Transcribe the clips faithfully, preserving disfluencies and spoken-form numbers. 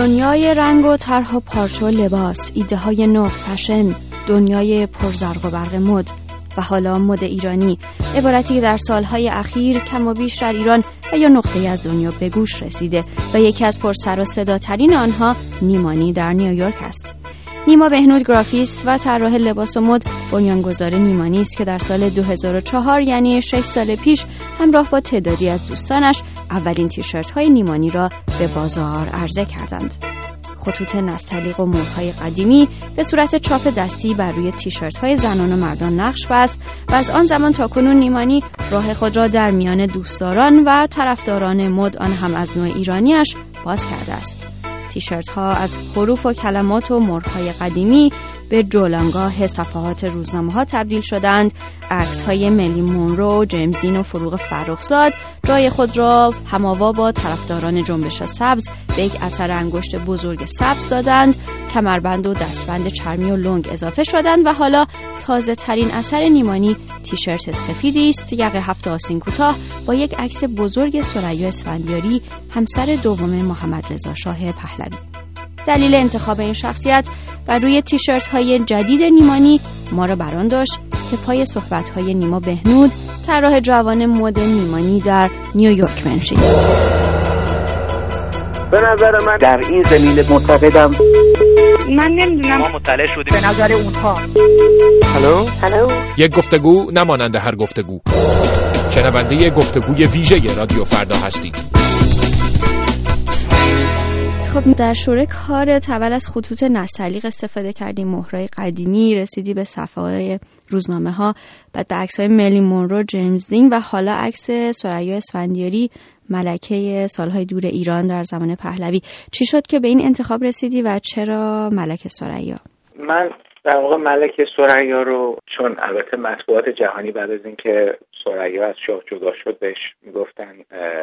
دنیای رنگ و طرح و پارچه و لباس، ایده های نو، فشن، دنیای پرزرق و برق مد و حالا مد ایرانی، عبارتی که در سالهای اخیر کم و بیش در ایران و یا نقطه‌ای از دنیا به گوش رسیده و یکی از پر سر و صداترین آنها نیمانی در نیویورک است. نیما بهنود گرافیست و طراح لباس و مد بنیانگذار نیمانی است که در سال دو هزار و چهار یعنی شش سال پیش همراه با تعدادی از دوستانش اولین تیشرت‌های نیمانی را به بازار عرضه کردند. خطوط نستعلیق و مهرهای قدیمی به صورت چاپ دستی بر روی تیشرت‌های زنان و مردان نقش بست و از آن زمان تا کنون نیمانی راه خود را در میان دوستداران و طرفداران مد آن هم از نوع ایرانیش باز کرده است. تیشرت‌ها از حروف و کلمات و مهرهای قدیمی به جولانگاه صفحات روزنامه‌ها تبدیل شدند. عکس‌های ملی مونرو، جیمز دین و فروغ فرخزاد جای خود را هماوا با طرفداران جنبش سبز به یک اثر انگشت بزرگ سبز دادند. کمربند و دستبند چرمی و لنگ اضافه شدند و حالا تازه ترین اثر نیمانی تیشرت سفیدی است، یقه هفت آستین کوتاه با یک عکس بزرگ ثریا اسفندیاری، همسر دوم محمد رضا شاه پهلوی. دلیل انتخاب این شخصیت بر روی تیشرت های جدید نیمانی ما را بران داشت که پای صحبت های نیما بهنود، طراح جوان مد نیمانی در نیویورک بنشینیم. به نظر من در این زمینه معتقدم من نمیدونم ما مطلع شدیم به نظر اونها. هلو هلو یک گفتگو نمانند هر گفتگو. شنونده گفتگوی ویژه رادیو فردا هستید. خب در شروع کارت اول از خطوط نستعلیق استفاده کردی، مهرهای قدیمی، رسیدی به صفحه‌های روزنامه‌ها، بعد به عکس‌های ملی مونرو، جیمز دین و حالا عکس ثریا اسفندیاری، ملکه سالهای دور ایران در زمان پهلوی. چی شد که به این انتخاب رسیدی و چرا ملکه ثریا؟ من در واقع ملکه ثریا رو، چون البته مطبوعات جهانی بعد از اینکه ثریا از شاه جدا شد بهش میگفتن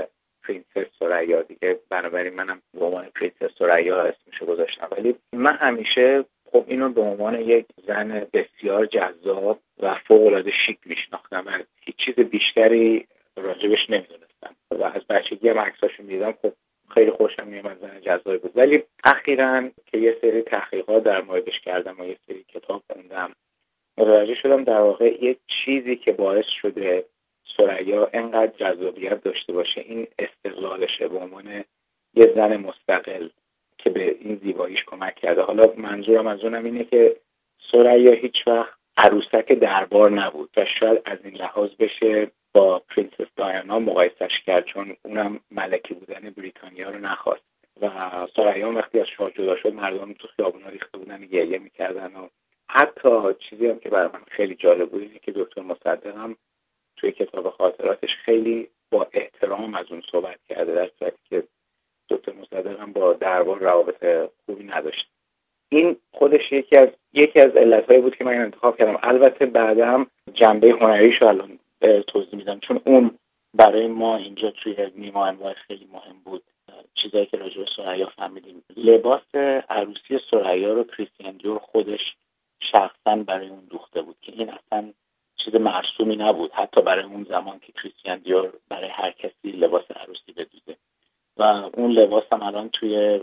پرنسس ثریا دیگه، بنابراین منم به عنوان پرنسس ثریا اسمشو گذاشتم. ولی من همیشه خب اینو به عنوان یک زن بسیار جذاب و فوق‌العاده شیک میشناختم. از هیچ چیز بیشتری راجبش نمیدونستم و از بچگی هم عکساشو میدیدم. خب خیلی خوشم میومد، زن جذابی بود. ولی اخیراً که یه سری تحقیقات در موردش کردم و یه سری کتاب خوندم، متوجه شدم در واقع یک چیزی که باعث شده ثریا انقدر جذابیت داشته باشه این استقلالشه به عنوان یه زن مستقل که به این زیباییش کمک کرده. حالا منظورم از اونم اینه که ثریا هیچ وقت عروسک دربار نبود و شاید از این لحاظ بشه با پرنسس دایانا مقایسش کرد، چون اونم ملکه بودن بریتانیا رو نخواست و ثریا وقتی از شاه جدا شد مردم تو خیابونا ریخته بودن گریه میکردن. و حتی چیزی هم که برای من خیلی جالب بود اینه که دکتر مصدق هم توی کتاب خاطراتش خیلی با احترام از اون صحبت کرده، در صورتی که دکتر مصدق هم با دربار روابط خوبی نداشت. این خودش یکی از یکی از علتهایی بود که من انتخاب کردم. البته بعدم جنبه هنریشو الان توضیح میدم، چون اون برای ما اینجا توی نیما انواع خیلی مهم بود. چیزایی که راجع به ثریا فهمیدیم، لباس عروسی ثریا رو کریستین دیور خودش شخصا برای اون دوخته بود که این اصلا چیز مرسومی نبود، حتی برای اون زمان که کریستین دیور برای هر کسی لباس عروسی بدوزه. و اون لباس هم الان توی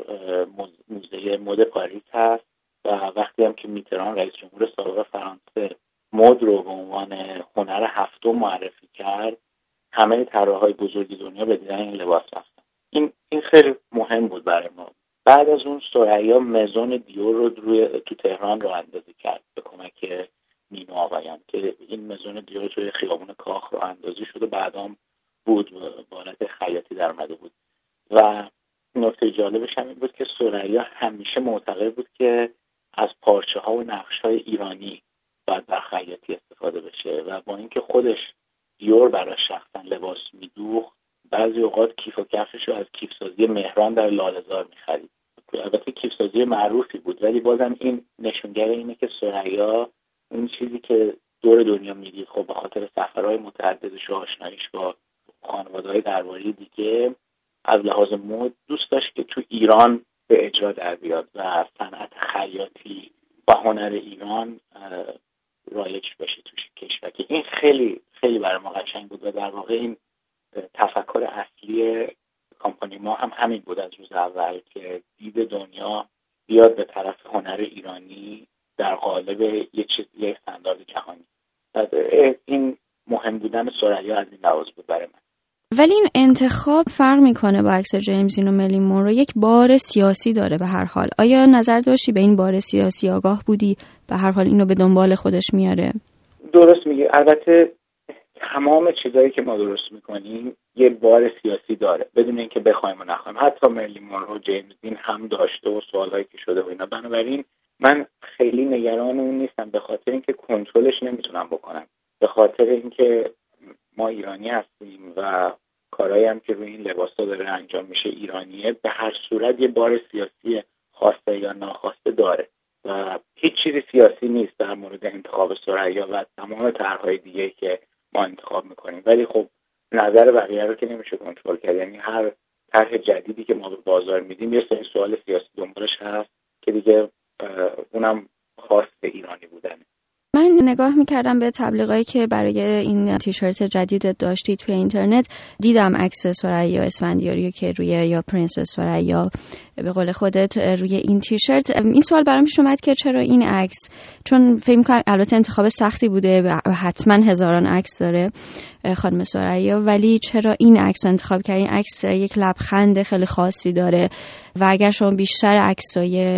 موزه مد پاریس هست و وقتی هم که میتران رئیس جمهور سابق فرانسه مد رو به عنوان هنر هفتم معرفی کرد، همه طراحای بزرگ دنیا به دیدن این لباس رفتن. این این خیلی مهم بود برای ما. بعد از اون ثریا مزون دیور رو روی تو تهران راه اندازی کرد به کمک نیما آقایان که این مزون دیور توی خیابون کاخ راه اندازی شد و بعدام بود به حالت خیاطی در اومده بود. و نکته جالبش هم این بود که ثریا همیشه معتقد بود که از پارچه ها و نقش های ایرانی باید در خیاطی استفاده بشه و با اینکه خودش دیور برای شخصا لباس میدوخت، بعضی اوقات کیف و کفش رو از کیفسازی مهران در لاله‌زار میخرید. البته کیفسازی معروفی بود ولی بازم این نشونگر اینه که ثریا اون چیزی که دور دنیا میدید، خب به خاطر سفرهای متعددش و آشناییش با خانواده‌های درباری دیگه، از لحاظ مد دوست داشت که تو ایران به اجرا در بیاد و صنعت خیاطی و هنر ایران رایج بشه توش کشور، که این خیلی خیلی برای ما قشنگ بود و در واقع این تفکر اصلی کامپانی ما هم همین بود از روز اول که دید دنیا بیاد به طرف هنر ایرانی در قالب یه چیز یه استاندارد جهانی. این مهم بودن ثریا از این لحاظ بود برای من. ولی این انتخاب فرق میکنه با عکس جیمز دین و مریلین مونرو، یک بار سیاسی داره به هر حال. آیا نظر داشتی به این بار سیاسی آگاه بودی؟ به هر حال اینو به دنبال خودش میاره. درست میگی. البته تمام چیزایی که ما درست میکنیم یه بار سیاسی داره بدون اینکه بخوایم و نخوایم. حتی مریلین مونرو جیمز دین هم داشته و سوالایی که شده و اینا. بنابراین من خیلی نگران اون نیستم به خاطر اینکه کنترلش نمیتونم بکنم، به خاطر اینکه ما ایرانی هستیم و کارهایی هم که روی این لباسا داره انجام میشه ایرانیه. به هر صورت یه بار سیاسی خواسته یا ناخواسته داره و هیچ چیزی سیاسی نیست در مورد انتخاب ثریا و تمام طرح‌های دیگه که ما انتخاب میکنیم. ولی خب نظر بقیه رو که نمیشه کنترل کرد. یعنی هر طرح جدیدی که ما به بازار میدیم یه سری سوال سیاسی دنبالش هست که دیگه اونم خاص ایرانی بودنه. من نگاه میکردم به تبلیغایی که برای این تیشرت جدیدت داشتی توی اینترنت، دیدم عکس ثریا اسفندیاری که روی یا پرنسس ثریا به قول خودت روی این تیشرت. این سوال برام پیش اومد که چرا این عکس؟ چون فکر می‌کنم البته انتخاب سختی بوده و حتما هزاران عکس داره خانم ثریا، ولی چرا این عکس رو انتخاب کردین؟ این عکس یک لبخند خیلی خاصی داره و اگر شما بیشتر عکسای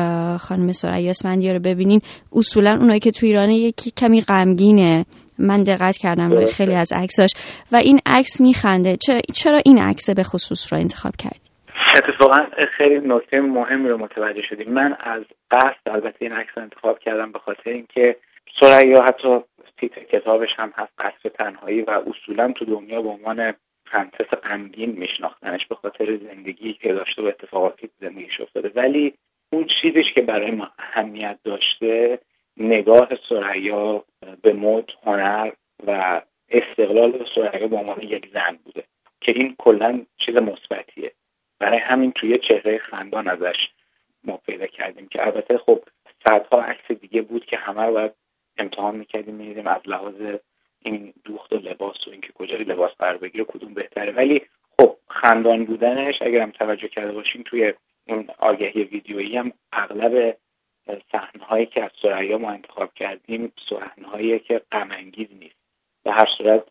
خانم ثریا اسفندیاری رو ببینین اصولا اونایی که تو ایران یکی کمی غمگینه. من دقت کردم روی خیلی از عکساش و این عکس میخنده. چرا این عکس به خصوص رو انتخاب کردی؟ اتفاقا خیلی نکته مهمی رو متوجه شدیم. من از قصد البته این عکس رو انتخاب کردم به خاطر اینکه ثریا حتی تیتر کتابش هم هست قصر تنهایی و اصولا تو دنیا به عنوان پرنسس غمگین میشناختنش به خاطر زندگی که داشته و اتفاقاتی که زندگیش افتاده. ولی اون چیزیش که برای ما اهمیت داشته نگاه ثریا به مد، هنر و استقلال ثریا به عنوان یک زن بوده که این کلا چیز مثبتیه. برای همین توی چهره خندان ازش ما پیدا کردیم که البته خب صدها عکس دیگه بود که همه رو باید امتحان میکردیم میدیدیم از لحاظ این دوخت و لباس و اینکه کجای لباس قرار بگیره کدوم بهتره. ولی خب خندان بودنش اگر هم توجه کرده باشین توی اون آگهی ویدیویی هم اغلب صحنه‌هایی که از ثریا ما انتخاب کردیم صحنه‌هایی که غم انگیز نیست. به هر صورت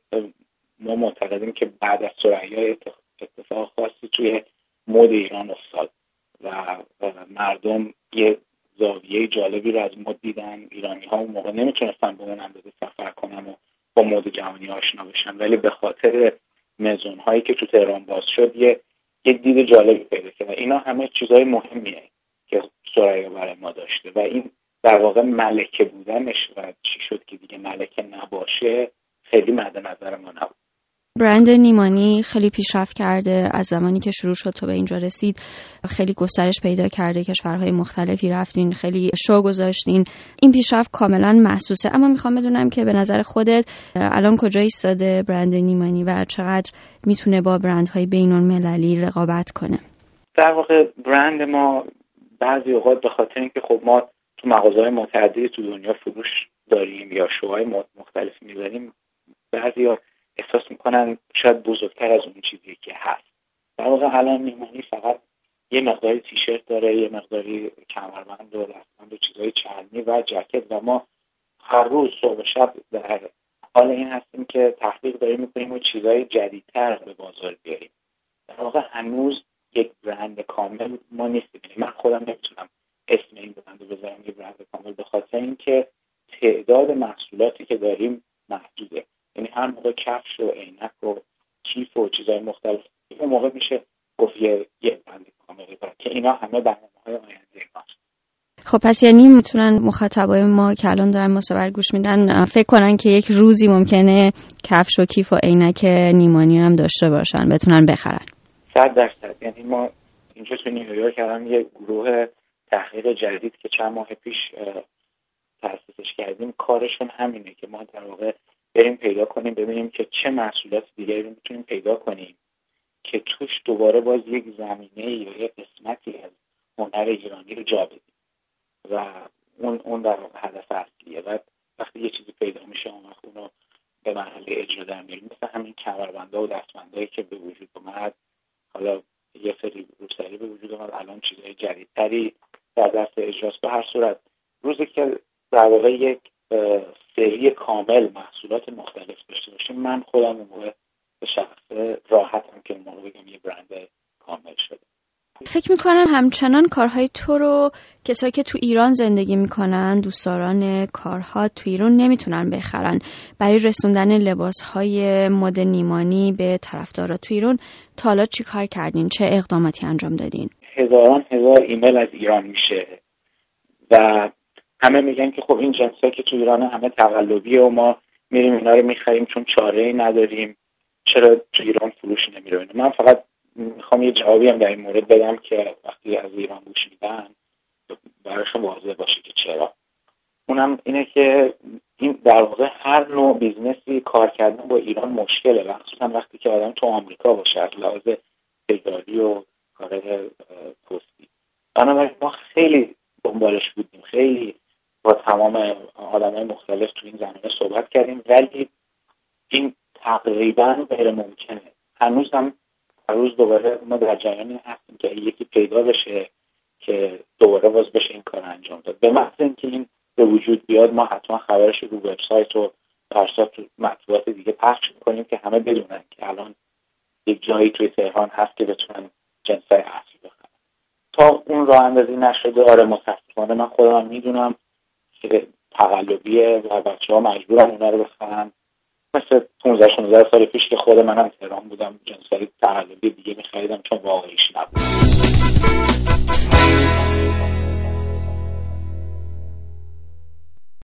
ما معتقدیم که بعد از ثریا اتفاق خاصی توی مد ایران افتاد و مردم یه زاویه جالبی رو از مد دیدن. ایرانی‌ها اون موقع نمیتونستن به اون اندازه سفر کنن و با مد جهانی آشنا بشن، ولی به خاطر مزون‌هایی که تو تهران باز شد یه یه دید جالبی پیدا کرد. اینا همه چیزهای مهمیه که ثریا برای ما داشته و این در واقع ملکه بودنش و چی شد که دیگه ملکه نباشه خیلی مد نظر ما نبود. برند نیمانی خیلی پیشرفت کرده از زمانی که شروع شد تا به اینجا رسید. خیلی گسترش پیدا کرده، کشورهای مختلفی رفتین، خیلی شو گذاشتین. این پیشرفت کاملا محسوسه. اما میخوام بدونم که به نظر خودت الان کجا ایستاده برند نیمانی و چقدر میتونه با برندهای بین‌المللی رقابت کنه؟ در واقع برند ما بعضی اوقات به خاطر اینکه خب ما تو مغازه‌های متعددی تو دنیا فروش داریم یا شوهای مختلف می‌بریم، بعضیا احساس میکنن شاید بزرگتر از اون چیزی که هست. در واقع الان نیمانی فقط یه مقداری تیشرت داره، یه مقداری کمربند و دستبند و چیزهای چرمی و جکت و ما هر روز صبح شب در حال این هستیم که تحقیق داریم میکنیم و چیزهای جدیدتر به بازار بیاریم. در واقع هنوز یک برند کامل ما نیستیم. من خودم نمیتونم اسم این برند رو بذارم یه برند کامل به خاطر اینکه تعداد محصولاتی که داریم محدوده. یعنی هر موقع کفش و عینک و کیف و چیزهای مختلف اون موقع میشه گفت یه یه برند کامل که اینا همه برنامه‌های آینده ماست. خب پس یعنی میتونن مخاطبای ما که الان دارن مسابقه گوش میدن فکر کنن که یک روزی ممکنه کفش و کیف و عینک نیمانی هم داشته باشن، بتونن بخرن. صد درصد. یعنی ما اینجا تو نیویورک الان یه گروه تحقیق جدید که چند ماه پیش تأسیسش کردیم کارشون همینه که ما در واقع بریم پیدا کنیم ببینیم که چه محصولات دیگری رو میتونیم پیدا کنیم که توش دوباره باز یک زمینه یا یک قسمتی از هنر ایرانی رو جا بدیم و اون اون در واقع هدف اصلیه. و وقتی یه چیزی پیدا میشه اون وقت اون رو به مرحله اجرا در میاریم. مثل همین کمربندها و دستبندهایی که به وجود اومد، حالا سریع در دست اجراست. به هر صورت روزی که در واقع یک سری کامل محصولات مختلف داشته باشیم، من خودم اون موقع به شخص راحتم که اون موقع بگم یه برند کامل شده. فکر میکنم همچنان کارهای تو رو کسایی که تو ایران زندگی میکنن، دوستداران کارها تو ایران نمیتونن بخرن. برای رسوندن لباسهای مد نیمانی به طرفدارا تو ایران تا حالا چی کار کردین؟ چه اقداماتی انجام دادین؟ هزاران هزار ایمیل از ایران میشه و همه میگن که خب این جنسایی که تو ایران همه تقلبیه و ما میریم اینا رو میخریم چون چاره‌ای نداریم، چرا تو ایران فروش نمیره؟ من فقط میخوام یه جوابی هم در این مورد بدم که وقتی از ایران گوش میدن براشون واضح باشه که چرا. اونم اینه که این در واقع هر نوع بیزنسی کار کردن با ایران مشکله، مخصوصا وقتی که آدم تو آمریکا باشه از لحاظ تجاری و کار پستی. بنابراین ما خیلی دنبالش بودیم، خیلی با تمام آدمای مختلف تو این زمینه صحبت کردیم، ولی این تقریبا غیر ممکنه. هنوز هم هر روز دوباره ما در جریان هستیم که یکی پیدا بشه که دوباره باز بشه این کار انجام داد. به محض اینکه این به وجود بیاد ما حتما خبرش رو وبسایت و برسات تو مطبوعات دیگه پخش میکنیم که همه بدونن که الان یک جایی توی تهران هست که بتونن جنسای اصلی بخرن. تا اون راه اندازی نشده، آره متاسفانه من خودم میدونم که تقلبیه و بچه‌ها مجبورن اونا رو بخرن. مثل پانزده شانزده سال پیش که خود منم تهران بودم جنسای تقلبی دیگه می‌خریدم چون واقعیش نبود.